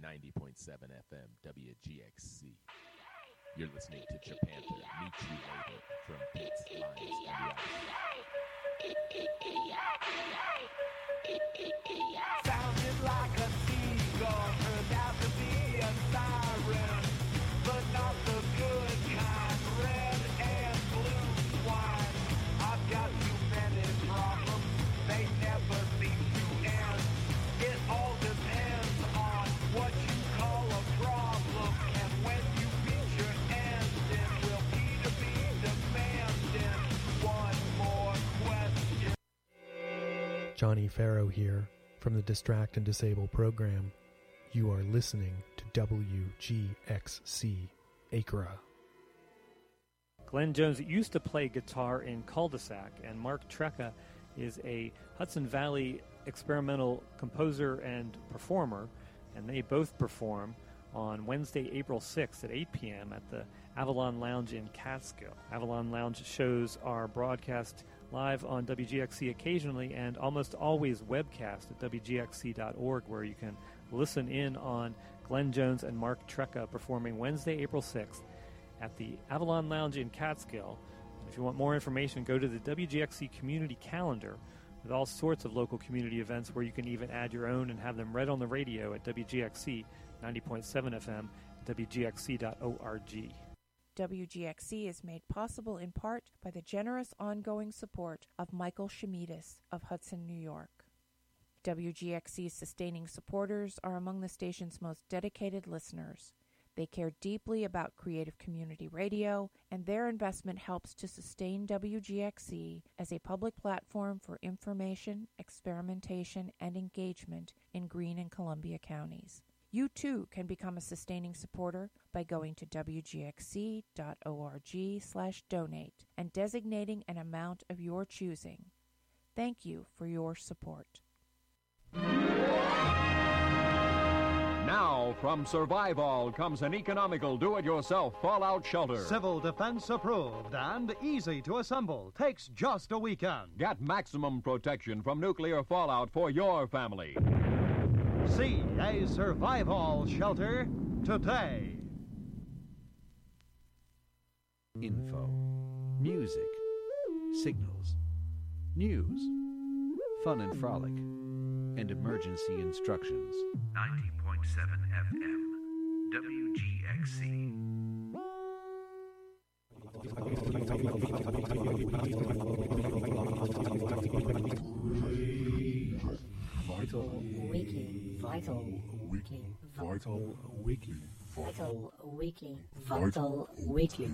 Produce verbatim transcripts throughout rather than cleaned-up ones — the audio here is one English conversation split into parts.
ninety point seven F M W G X C. You're listening to Japantha. Meet you later from Pits, Lions, and the Ice. Sounded like a seagull, turned out to be a siren, but not the good kind. Red and blue wine. I've got too many problems, they never seem to end. It all depends on what you call a problem, and when you reach your end, then will Peter be demanding one more question? Johnny Farrow here from the Distract and Disable program. You are listening to W G X C Acra. Glenn Jones used to play guitar in Cul-de-sac, and Mark Trecca is a Hudson Valley experimental composer and performer, and they both perform on Wednesday, April sixth at eight p.m. at the Avalon Lounge in Catskill. Avalon Lounge shows are broadcast live on W G X C occasionally and almost always webcast at W G X C dot org, where you can listen in on Glenn Jones and Mark Trecca performing Wednesday, April sixth at the Avalon Lounge in Catskill. If you want more information, go to the W G X C community calendar with all sorts of local community events where you can even add your own and have them read on the radio at W G X C ninety point seven F M, W G X C dot org. W G X C is made possible in part by the generous ongoing support of Michael Shemidis of Hudson, New York. W G X C's sustaining supporters are among the station's most dedicated listeners. They care deeply about creative community radio, and their investment helps to sustain W G X C as a public platform for information, experimentation, and engagement in Greene and Columbia counties. You, too, can become a sustaining supporter by going to W G X C dot org slash donate and designating an amount of your choosing. Thank you for your support. Now, from Survivall comes an economical do-it-yourself fallout shelter. Civil defense approved and easy to assemble. Takes just a weekend. Get maximum protection from nuclear fallout for your family. See a Survivall shelter today. Info, music, signals, news, fun and frolic, and emergency instructions. ninety point seven F M, W G X C. Vital Weekly, Vital Weekly, Vital Weekly, Vital Weekly, Vital Weekly.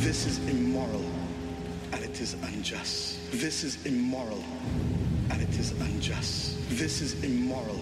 This is immoral, and it is unjust. This is immoral, and it is unjust. This is immoral.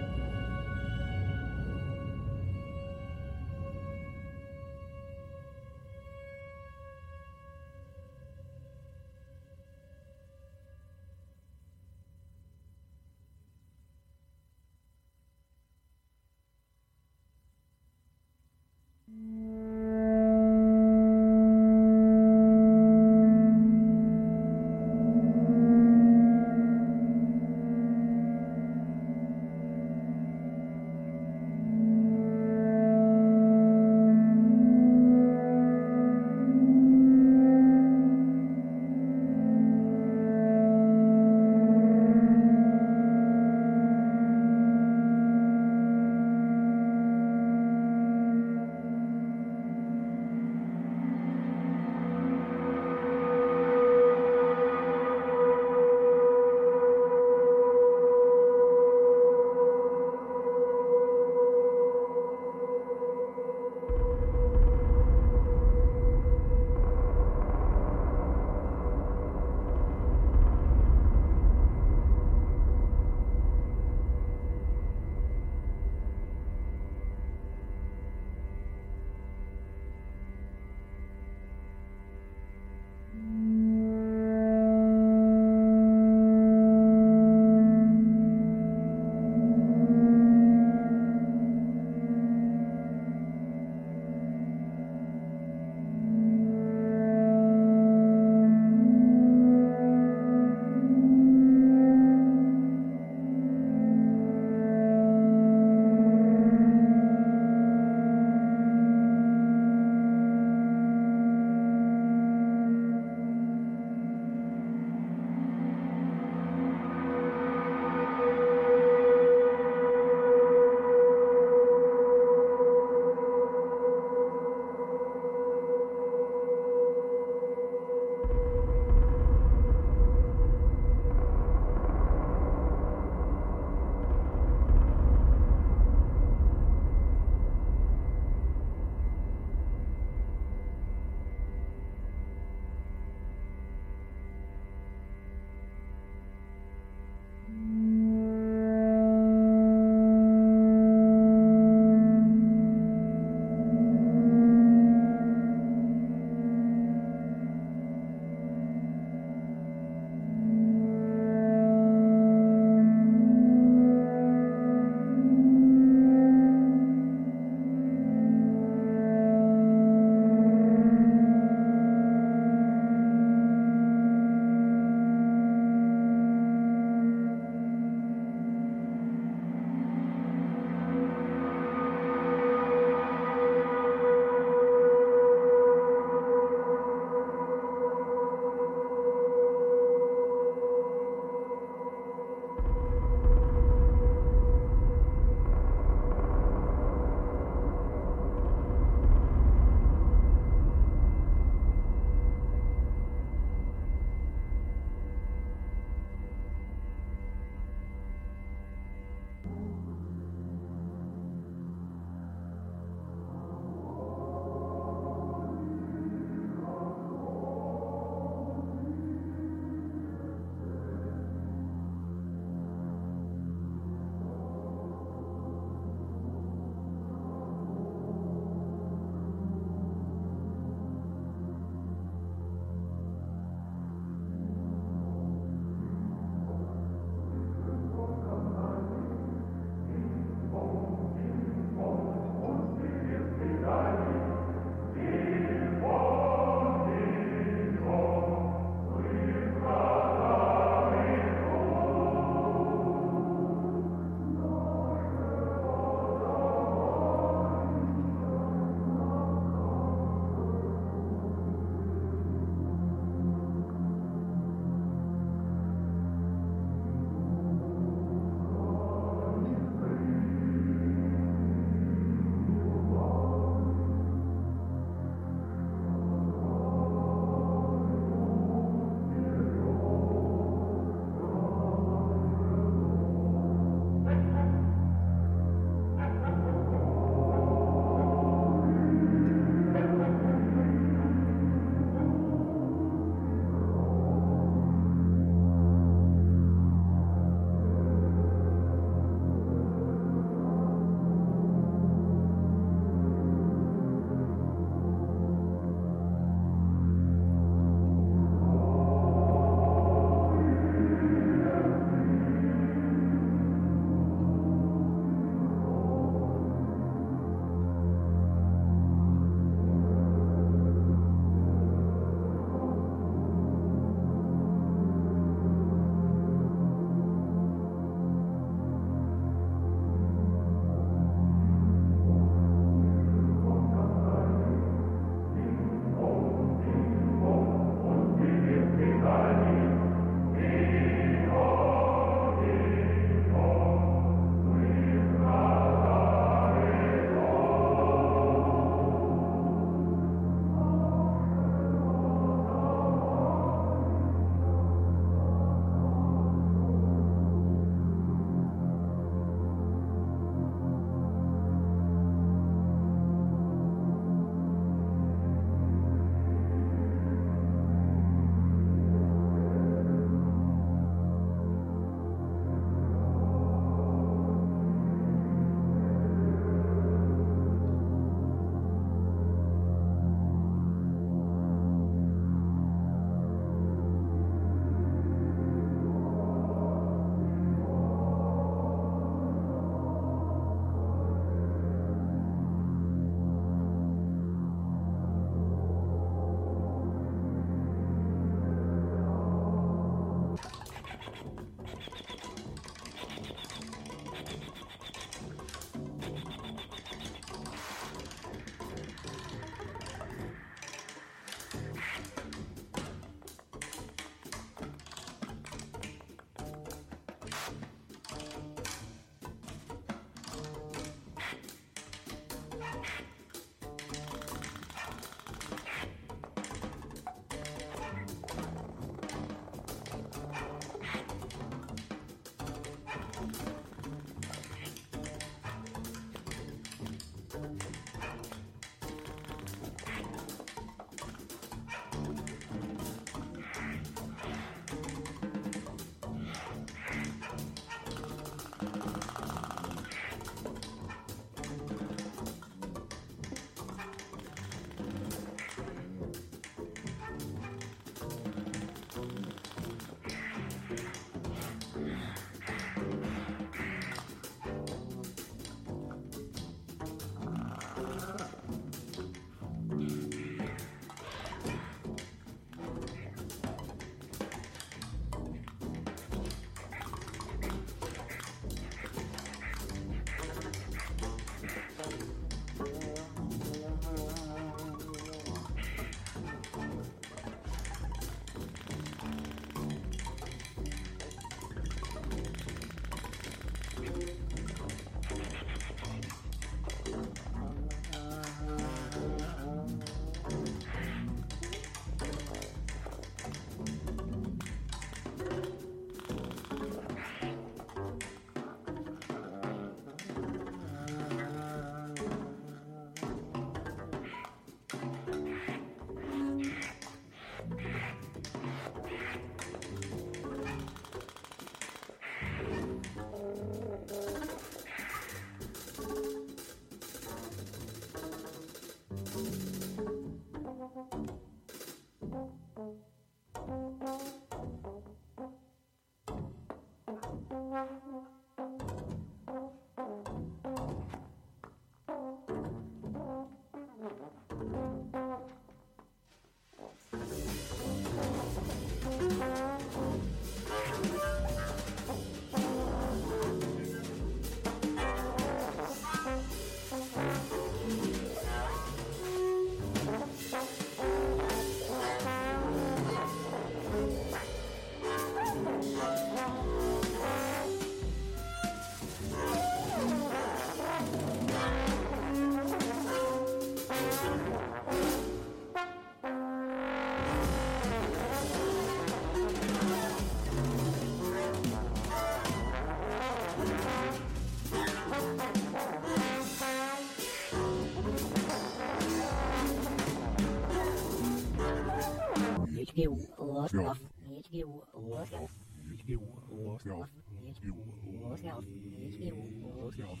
You lost off. You lost off. You lost off. You lost off. You lost off.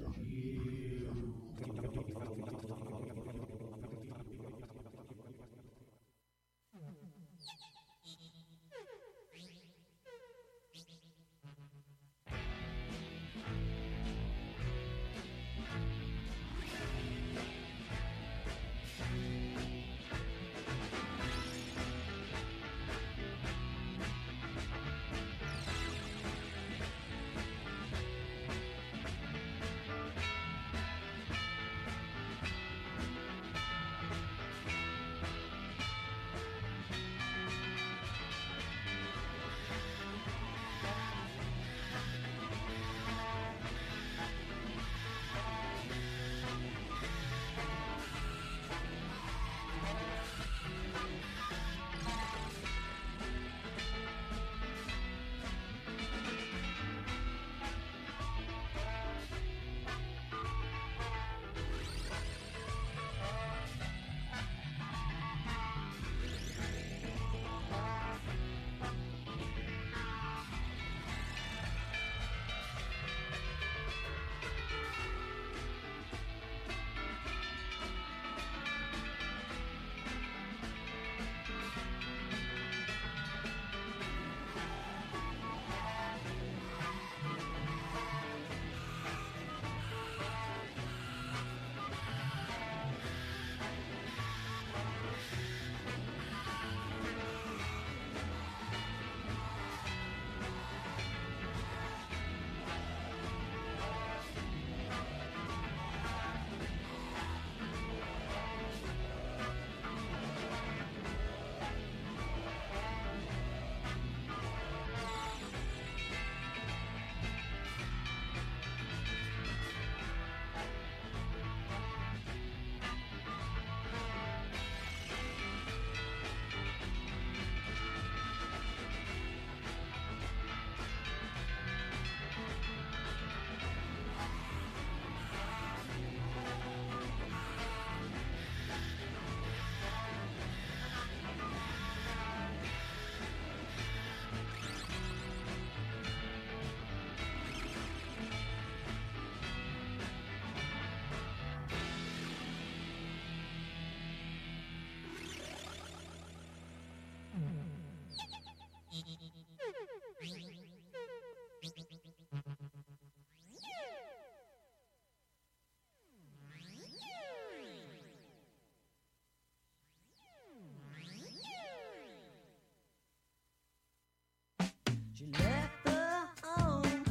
She left the home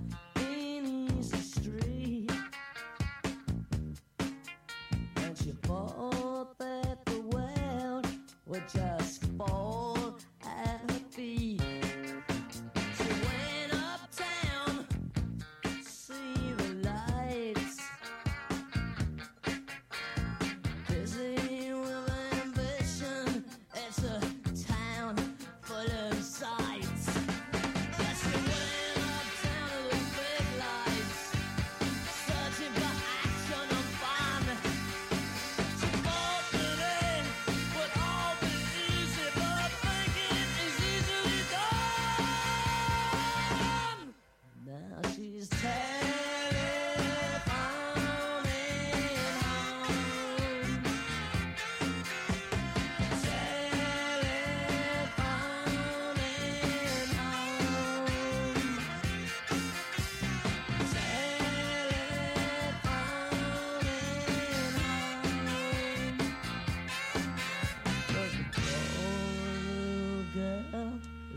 in Easy Street, and she thought that the world would just fall at her feet. She went uptown to see the lights, busy with ambition. It's a town full of sights. Easy.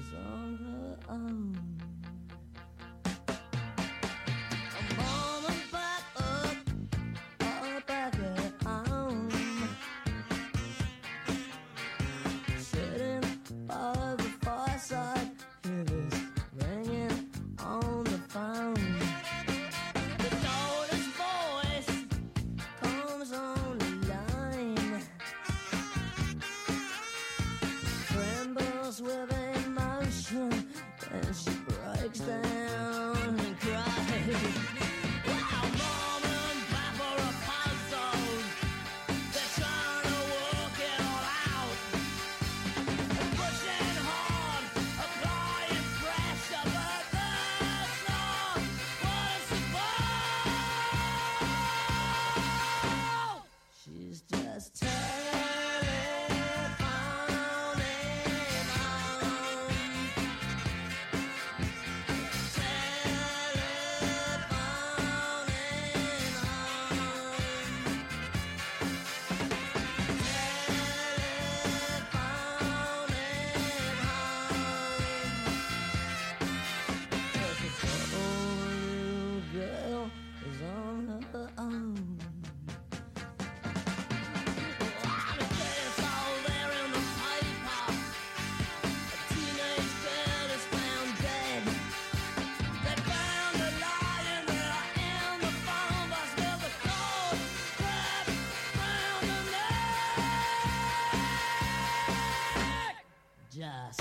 is on her own. Mom and back up, or back at home. Sitting by the fireside, feathers ringing on the phone. The daughter's voice comes on the line, trembles with emotion, and she breaks down and cries. Wow, Mom and Pop are a puzzle. They're trying to work it all out. Pushing hard, applying pressure, but there's no one support. She's just telephoning home. Girl is on her own. It's all there in the paper. A teenage girl is found dead. They found her lying there in the phone box with the cold crap round her neck. Just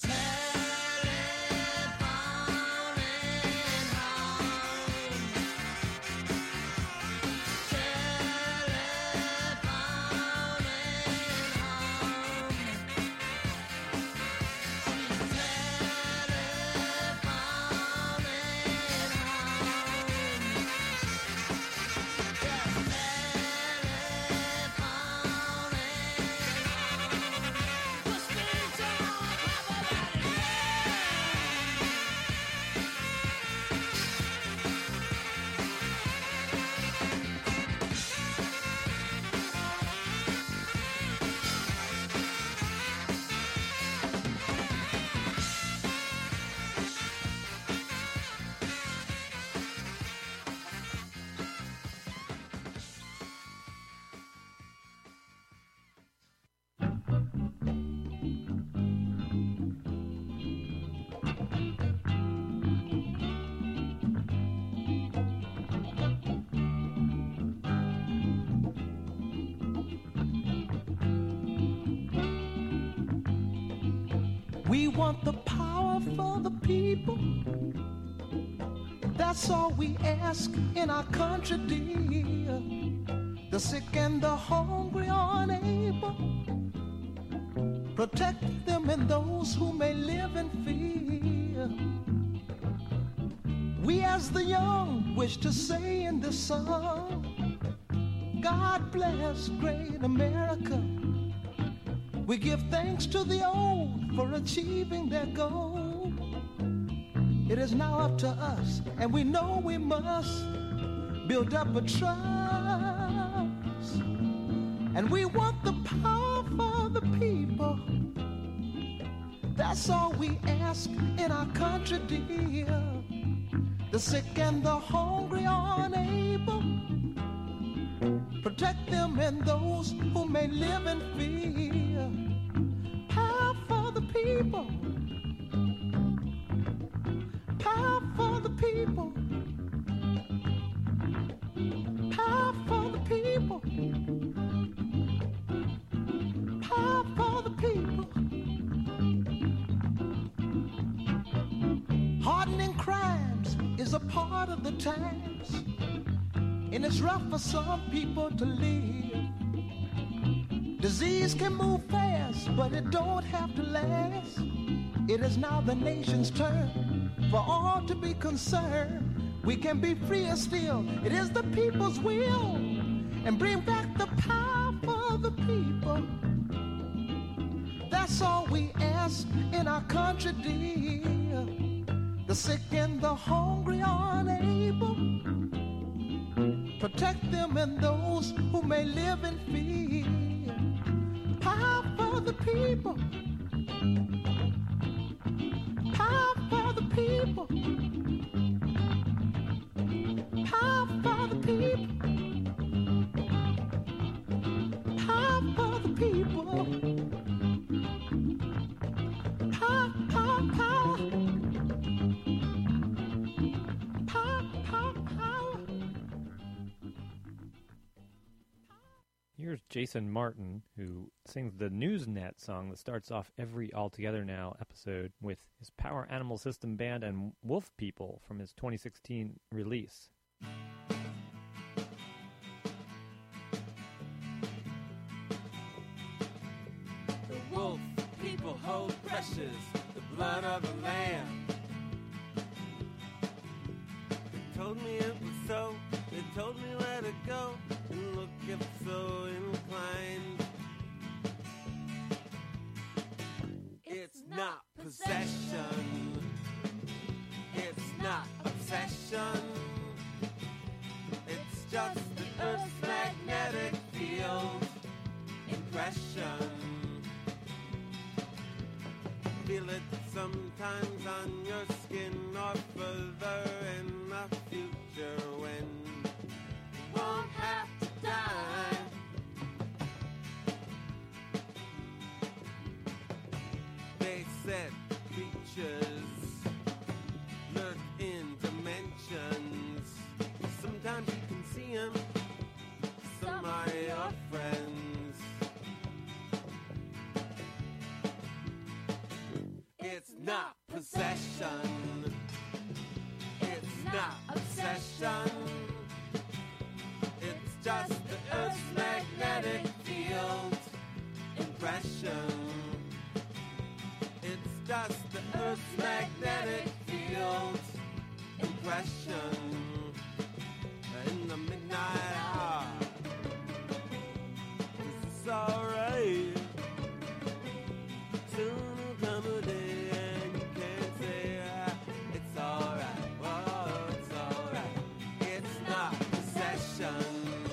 We want the power for the people. That's all we ask in our country, dear. The sick and the hungry are unable. Protect them and those who may live in fear. We as the young wish to say in this song, God bless great America. We give thanks to the old for achieving their goal. It is now up to us, and we know we must build up a trust. And we want the power for the people. That's all we ask in our country, dear. The sick and the hungry are unable. Protect them and those who may live in fear. Power for the people. Power for the people. Power for the people. Power for the people. Hardening crimes is a part of the times, and it's rough for some people to live. Disease can move fast, but it don't have to last. It is now the nation's turn for all to be concerned. We can be freer still. It is the people's will, and bring back the power for the people. That's all we ask in our country, dear. The sick and the hungry are unable. Protect them and those who may live in fear. Power for the people. Jason Martin, who sings the Newsnet song that starts off every All Together Now episode with his Power Animal System Band and Wolf People from his twenty sixteen release. The wolf people hold precious the blood of the lamb. They told me it was so, they told me where to go, and look if so inclined. It's not possession, it's not obsession, it's just the Earth's magnetic field impression. Feel it sometimes on your skin or further in the future when you won't have to die. They said creatures lurk in dimensions. Sometimes you can see them, some are your friends. It's not possession, it's not obsession, it's just the Earth's magnetic field impression. It's just the Earth's magnetic field impression. In the midnight hour, this is alright. Soon will come a day and you can't say ah, it's alright. Oh, it's alright. It's not possession,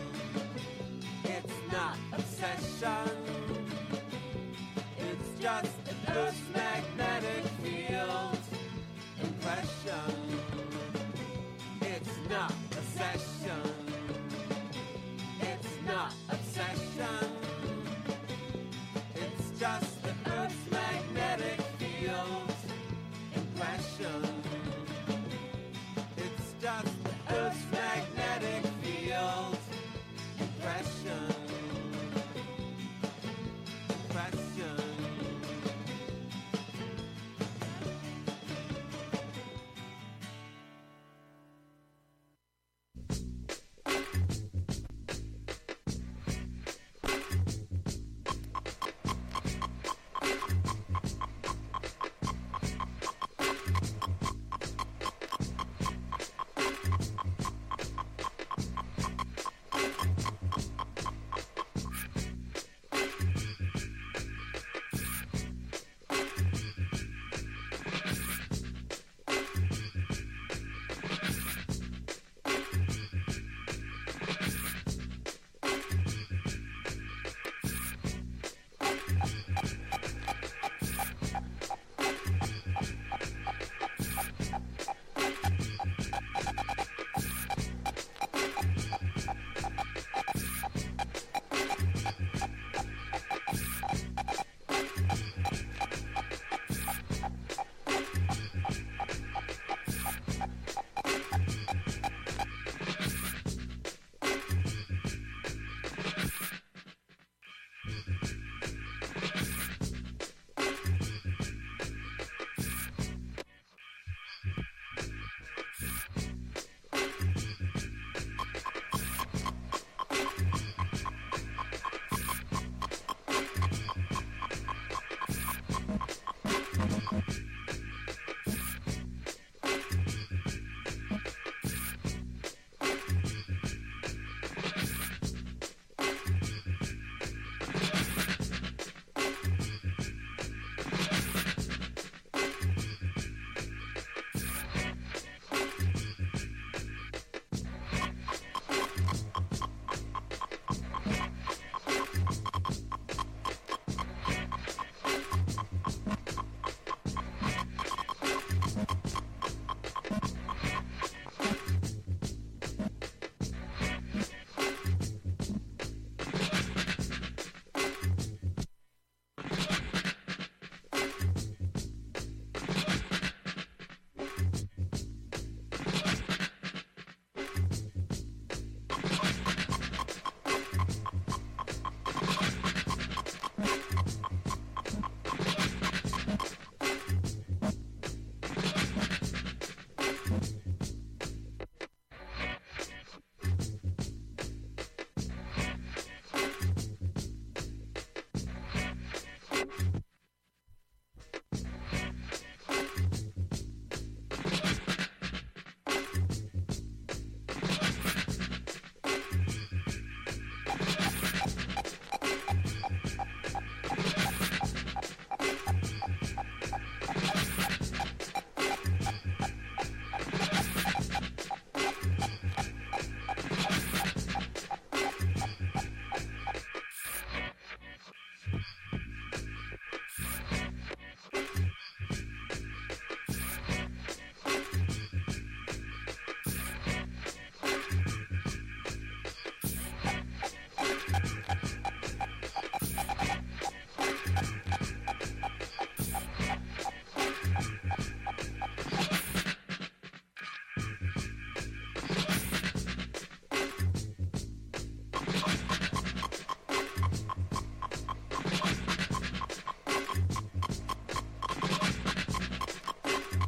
it's not obsession, it's just the Earth's magnetic